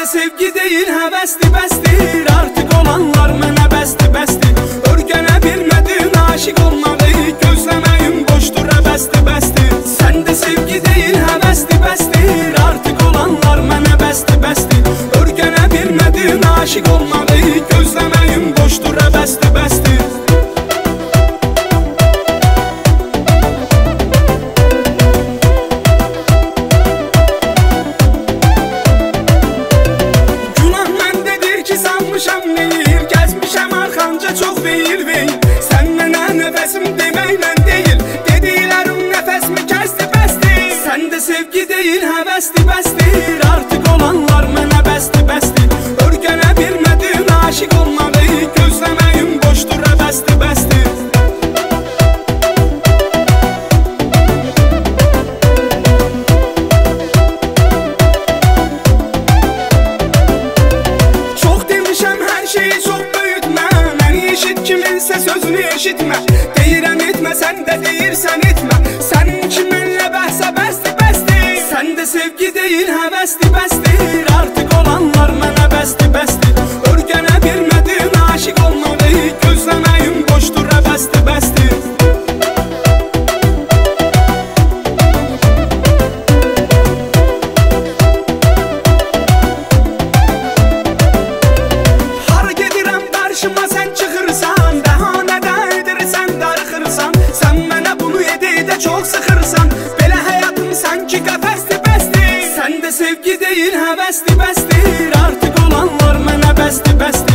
sevgi değil həvəsdir, bəsdir. Artıq olanlar mənə bəsdir, bəsdir. Örgənə bilmədin aşiq olmağı, gözləməyim boşdur, əbəsdir, bəsdir. Səndə sevgi deyil həvəsdir, bəsdir. Artıq olanlar mənə bəsdir, bəsdir. Örgənə bilmədin aşiq olmağı, gözləməyim boşdur, əbəsdir, bəsdir. Gəzmişəm arxanca çox deyil vey. Sən mənə nəfəsim deməklə deyil, dediklərim nəfəsimi kəsdi, bəsdir. Səndə sevgi deyil həvəsdir, bəsdir. Artıq olanlar mənə bəsdir, bəsdir. Örgənə bilmədin aşiq olmağı, gözləməyim boşdur, əbəsdir, bəsdir. Çox demişəm hər şeyi çox böyütmə, məni eşit kiminsə sözünü eşitmə. Deyirəm etmə, sən də deyirsən etmə. Sənin ki mənlə bəhsə bəsdir, bəsdir. Səndə sevgi deyil həvəsdir, bəsdir. Artıq olanlar mənə bəsdir, bəsdir. Örgənə bilmədin aşiq olmağı, gözləməyim boşdur, əbəsdir, bəsdir. Qarşıma sən çıxırsan, bəhanədə edirsən, darıxırsan. Sən mənə bunu edə çox sıxırsan. Belə həyatım sanki qəfəsdir, bəsdir. Səndə sevgi deyil həvəsdir, bəsdir. Artıq olanlar mənə bəsdir, bəsdir.